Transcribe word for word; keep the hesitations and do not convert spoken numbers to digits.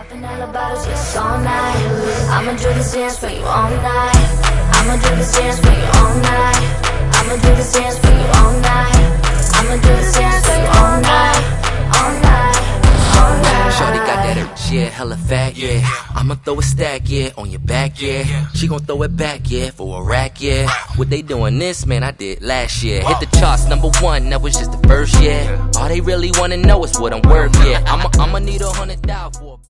Popping all the bottles, yes, all night. I'ma do this dance for you all night. I'ma do this dance for you all night. I'ma do this dance for you all night. I'ma do this dance for you all night. All night, all night. Shorty got that urge, yeah, hella fat, yeah. I'ma throw a stack, yeah, on your back, yeah. She gon' throw it back, yeah, for a rack, yeah. What they doing this, man, I did last year. Hit the charts, number one, that was just the first, yeah. All they really wanna know is what I'm worth, yeah. I'ma, I'ma need a hundred thousand for